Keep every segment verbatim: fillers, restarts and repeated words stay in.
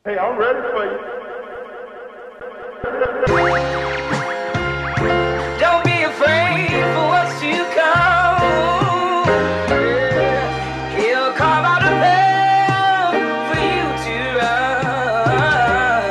Hey, I'm ready for you. Don't be afraid for what's to come. He'll carve out a path for you to run.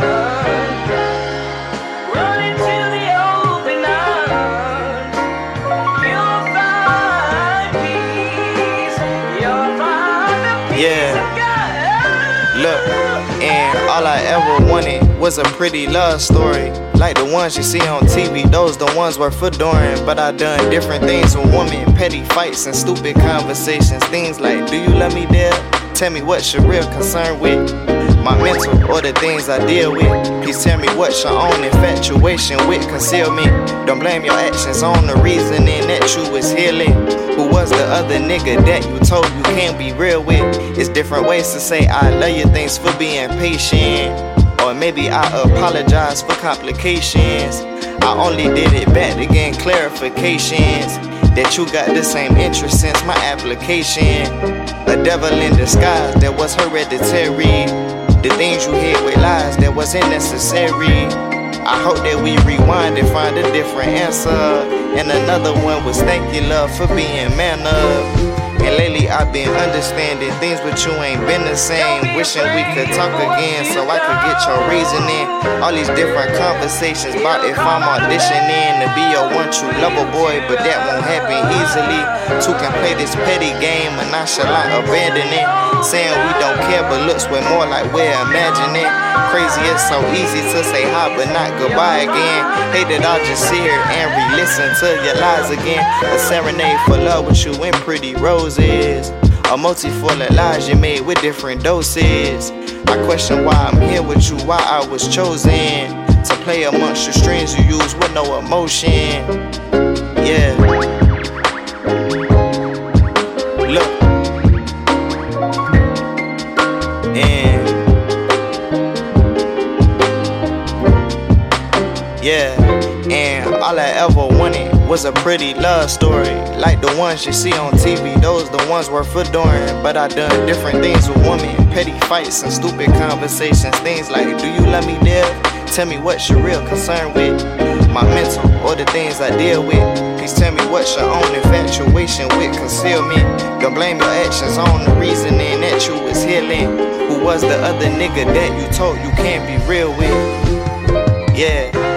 Run into the open arms. You'll find peace. You'll find the peace Yeah. of God. Look, and all I ever wanted was a pretty love story. Like the ones you see on T V, those the ones worth adoring. But I done different things with women, petty fights and stupid conversations. Things like, do you love me, dear? Tell me what's your real concern with my mental or the things I deal with. Please tell me what's your own infatuation with concealment. Don't blame your actions on the reasoning that you was healing. Who was the other nigga that you told you can't be real with? It's different ways to say I love you, thanks for being patient. Or maybe I apologize for complications. I only did it back to gain clarifications that you got the same interest since my application. A devil in disguise that was hereditary. The things you hid with lies that wasn't necessary. I hope that we rewind and find a different answer. And another one was thank you, love, for being man up. And lately I've been understanding things but you ain't been the same. Wishing we could talk again so I could get your reasoning. All these different conversations about if I'm auditioning to be your one true lover boy, but that won't happen easily. Two can play this petty game and nonchalant abandoning. Saying we don't care but looks way more like we're imagining. Crazy, it's so easy to say hi but not goodbye again. Hate that I'll just sit here and re-listen to your lies again. A serenade for love with you in pretty roses. A multi full of lies you made with different doses. I question why I'm here with you, why I was chosen to play amongst the strings you use with no emotion. Yeah. Look. And yeah, and all I ever wanted was a pretty love story. Like the ones you see on T V, those the ones worth adoring. But I done different things with women, petty fights and stupid conversations. Things like, do you love me, dear? Tell me what's your real concern with my mental or the things I deal with. Please tell me what's your own infatuation with concealment. Don't blame your actions on the reasoning that you was healing. Who was the other nigga that you told you can't be real with? Yeah.